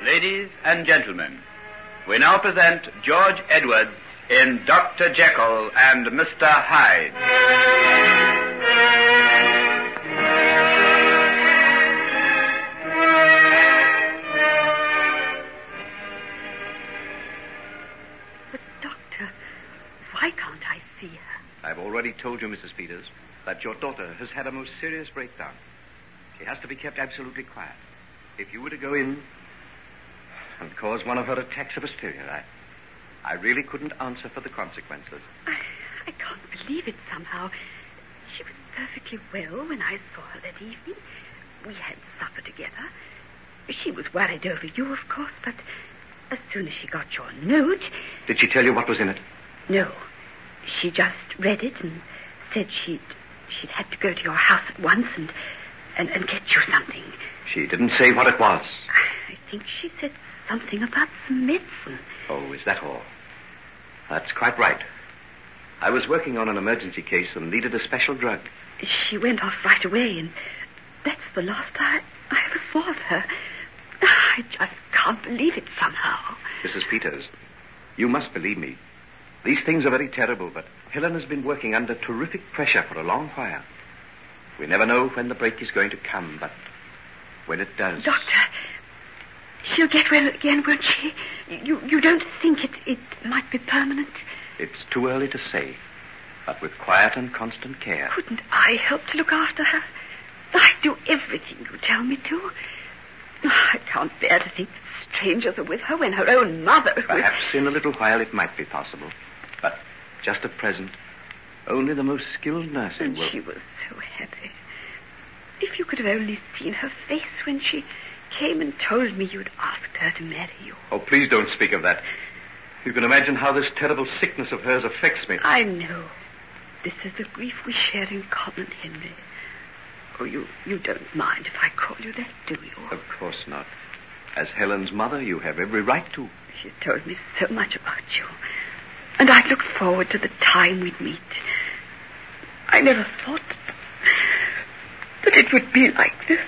Ladies and gentlemen, we now present George Edwards in Dr. Jekyll and Mr. Hyde. But, Doctor, why can't I see her? I've already told you, Mrs. Peters, that your daughter has had a most serious breakdown. She has to be kept absolutely quiet. If you were to go in and cause one of her attacks of hysteria, I really couldn't answer for the consequences. I can't believe it somehow. She was perfectly well when I saw her that evening. We had supper together. She was worried over you, of course, but as soon as she got your note... Did she tell you what was in it? No. She just read it and said she'd had to go to your house at once and get you something. She didn't say what it was. I think she said something about some medicine. Oh, is that all? That's quite right. I was working on an emergency case and needed a special drug. She went off right away, and that's the last I ever saw of her. I just can't believe it somehow. Mrs. Peters, you must believe me. These things are very terrible, but Helen has been working under terrific pressure for a long while. We never know when the break is going to come, but when it does... Doctor, she'll get well again, won't she? You don't think it might be permanent? It's too early to say, but with quiet and constant care. Couldn't I help to look after her? I do everything you tell me to. I can't bear to think that strangers are with her when her own mother... Perhaps in a little while it might be possible, but just at present, only the most skilled nursing will... She was so happy. If you could have only seen her face when she came and told me you'd asked her to marry you. Oh, please don't speak of that. You can imagine how this terrible sickness of hers affects me. I know. This is the grief we share in common, Henry. Oh, you don't mind if I call you that, do you? Of course not. As Helen's mother, you have every right to. She told me so much about you. And I'd looked forward to the time we'd meet. I never thought that it would be like this.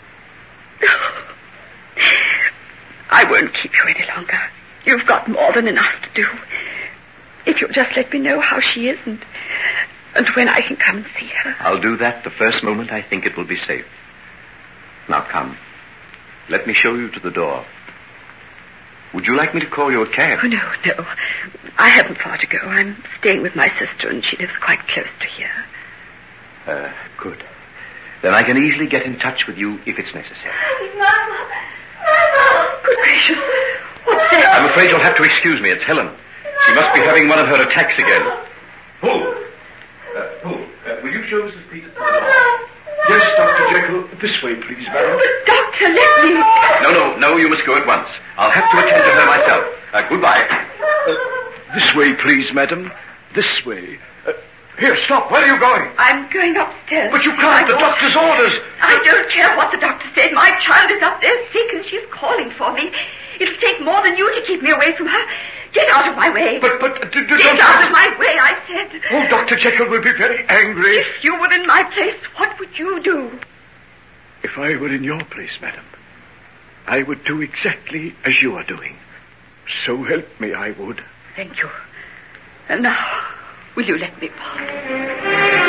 I won't keep you any longer. You've got more than enough to do. If you'll just let me know how she is and when I can come and see her. I'll do that the first moment I think it will be safe. Now come. Let me show you to the door. Would you like me to call you a cab? Oh, no. I haven't far to go. I'm staying with my sister, and she lives quite close to here. Good. Then I can easily get in touch with you if it's necessary. Mama! Good gracious. What's that? I'm afraid you'll have to excuse me. It's Helen. She must be having one of her attacks again. Who? Will you show Mrs. Peters to the door? Yes, Dr. Jekyll. This way, please, madam. But, Doctor, let me... No, you must go at once. I'll have to attend to her myself. Goodbye. This way, please, madam. This way. Here, stop. Where are you going? I'm going upstairs. But you can't. The doctor's orders. I don't care what the doctor said. My child is up there sick and she's calling for me. It'll take more than you to keep me away from her. Get out of my way. But Get out of my way, I said. Oh, Dr. Jekyll will be very angry. If you were in my place, what would you do? If I were in your place, madam, I would do exactly as you are doing. So help me, I would. Thank you. And now, will you let me pass?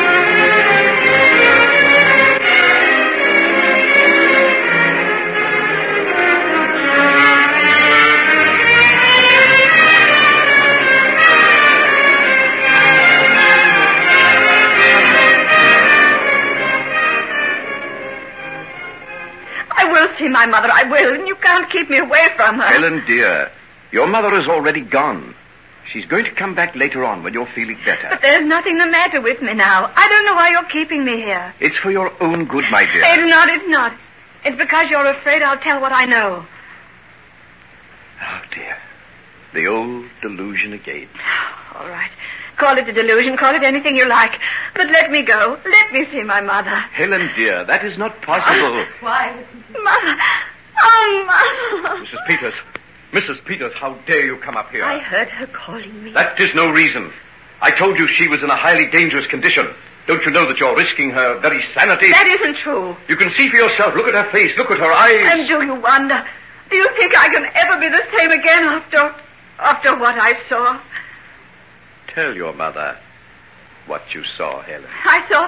See my mother, I will, and you can't keep me away from her. Helen, dear, your mother is already gone. She's going to come back later on when you're feeling better. But there's nothing the matter with me now. I don't know why you're keeping me here. It's for your own good, my dear. It's not. It's because you're afraid I'll tell what I know. Oh, dear. The old delusion again. All right. Call it a delusion. Call it anything you like. But let me go. Let me see my mother. Helen, dear, that is not possible. Why? Mother. Oh, Mother. Mrs. Peters, how dare you come up here? I heard her calling me. That is no reason. I told you she was in a highly dangerous condition. Don't you know that you're risking her very sanity? That isn't true. You can see for yourself. Look at her face. Look at her eyes. And do you wonder? Do you think I can ever be the same again after what I saw? Tell your mother what you saw, Helen. I saw...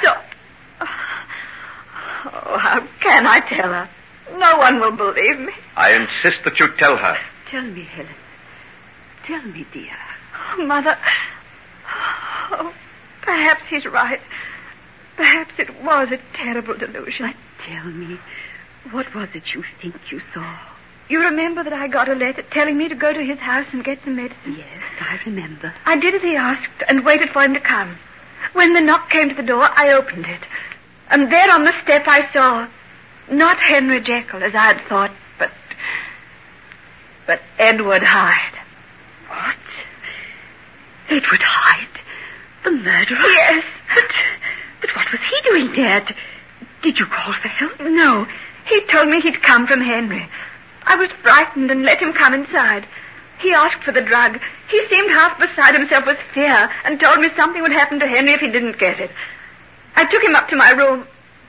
Oh, how can I tell her? No one will believe me. I insist that you tell her. Tell me, Helen. Tell me, dear. Oh, Mother. Oh, perhaps he's right. Perhaps it was a terrible delusion. But tell me, what was it you think you saw? You remember that I got a letter telling me to go to his house and get some medicine? Yes, I remember. I did as he asked and waited for him to come. When the knock came to the door, I opened it. And there on the step I saw, not Henry Jekyll as I had thought, but Edward Hyde. What? Edward Hyde? The murderer? Yes. But what was he doing there? Did you call for help? No. He told me he'd come from Henry. I was frightened and let him come inside. He asked for the drug. He seemed half beside himself with fear and told me something would happen to Henry if he didn't get it. I took him up to my room.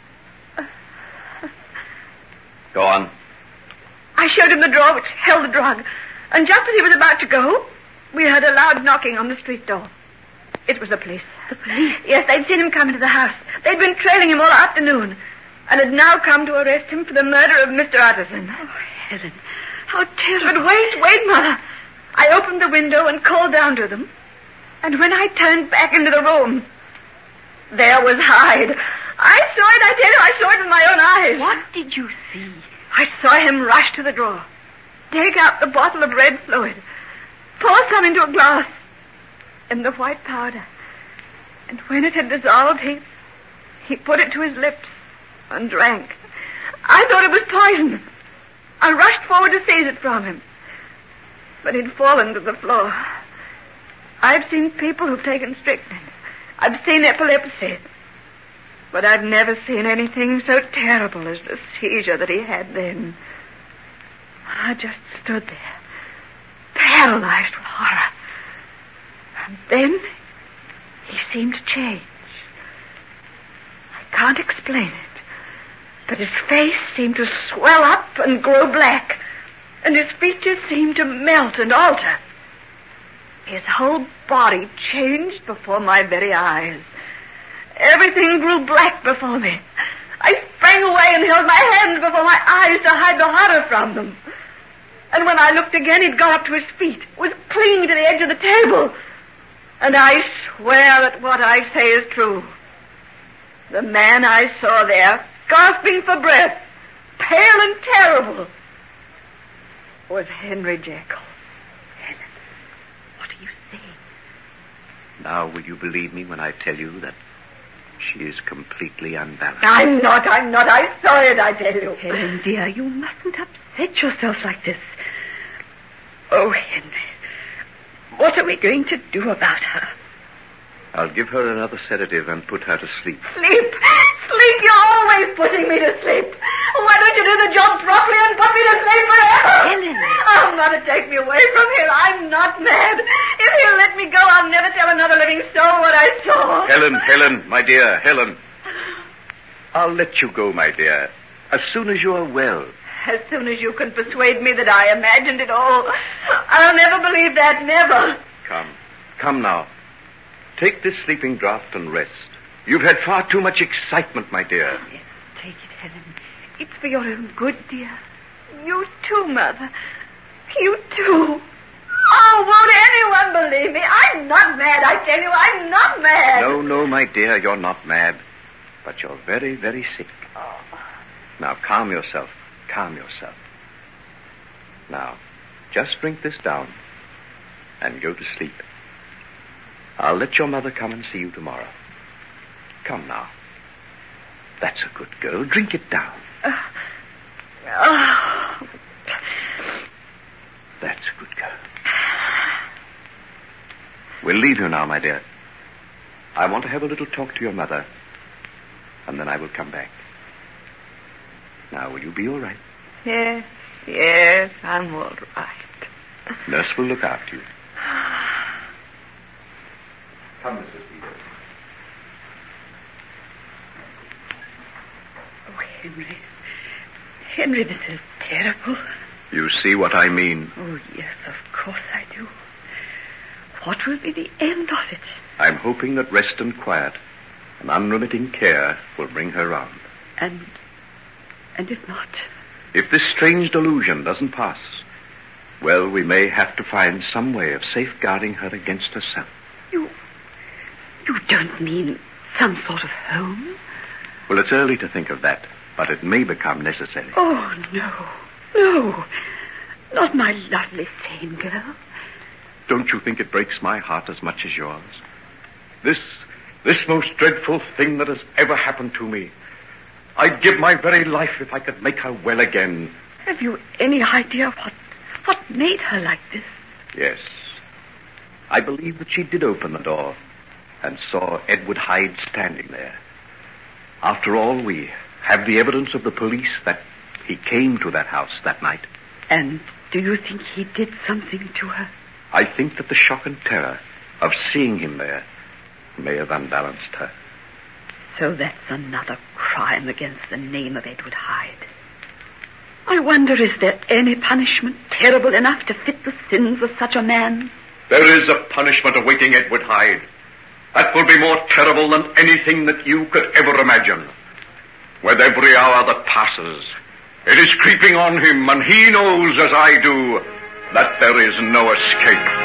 Go on. I showed him the drawer which held the drug. And just as he was about to go, we heard a loud knocking on the street door. It was the police. The police? Yes, they'd seen him come into the house. They'd been trailing him all afternoon and had now come to arrest him for the murder of Mr. Utterson. Oh, Helen, how terrible. But wait, Mother. I opened the window and called down to them. And when I turned back into the room, there was Hyde. I saw it, I tell you, I saw it with my own eyes. What did you see? I saw him rush to the drawer, take out the bottle of red fluid, pour some into a glass, and the white powder. And when it had dissolved, he put it to his lips and drank. I thought it was poison. I rushed forward to seize it from him, but he'd fallen to the floor. I've seen people who've taken strychnine. I've seen epilepsy. But I've never seen anything so terrible as the seizure that he had then. I just stood there, paralyzed with horror. And then he seemed to change. I can't explain it, but his face seemed to swell up and grow black, and his features seemed to melt and alter. His whole body changed before my very eyes. Everything grew black before me. I sprang away and held my hands before my eyes to hide the horror from them. And when I looked again, he'd got up to his feet, was clinging to the edge of the table. And I swear that what I say is true. The man I saw there, gasping for breath, pale and terrible, was Henry Jekyll. Helen, what are you saying? Now will you believe me when I tell you that she is completely unbalanced? I'm not. I saw it, I tell you. Helen, dear, you mustn't upset yourself like this. Oh, Henry, what are we going to do about her? I'll give her another sedative and put her to sleep. Sleep? Sleep? You're always putting me to sleep. Why don't you do the job properly and put me to sleep forever? Helen. Oh, Mother, take me away from here. I'm not mad. If he'll let me go, I'll never tell another living soul what I saw. Helen, my dear, Helen. I'll let you go, my dear, as soon as you are well. As soon as you can persuade me that I imagined it all. I'll never believe that, never. Come now. Take this sleeping draught and rest. You've had far too much excitement, my dear. Yes, take it, Helen. It's for your own good, dear. You too, Mother. You too. Oh, won't anyone believe me? I'm not mad, I tell you. I'm not mad. No, my dear, you're not mad. But you're very, very sick. Oh. Now, calm yourself. Now, just drink this down and go to sleep. I'll let your mother come and see you tomorrow. Come now. That's a good girl. Drink it down. That's a good girl. We'll leave you now, my dear. I want to have a little talk to your mother, and then I will come back. Now, will you be all right? Yes, I'm all right. Nurse will look after you. Come, Mrs. Peters. Oh, Henry, this is terrible. You see what I mean? Oh, yes, of course I do. What will be the end of it? I'm hoping that rest and quiet and unremitting care will bring her round. And if not? If this strange delusion doesn't pass, well, we may have to find some way of safeguarding her against herself. You don't mean some sort of home? Well, it's early to think of that, but it may become necessary. Oh, no, not my lovely sane girl. Don't you think it breaks my heart as much as yours? This most dreadful thing that has ever happened to me. I'd give my very life if I could make her well again. Have you any idea what made her like this? Yes. I believe that she did open the door and saw Edward Hyde standing there. After all, we have the evidence of the police that he came to that house that night. And do you think he did something to her? I think that the shock and terror of seeing him there may have unbalanced her. So that's another crime against the name of Edward Hyde. I wonder, is there any punishment terrible enough to fit the sins of such a man? There is a punishment awaiting Edward Hyde. That will be more terrible than anything that you could ever imagine. With every hour that passes, it is creeping on him, and he knows, as I do, that there is no escape.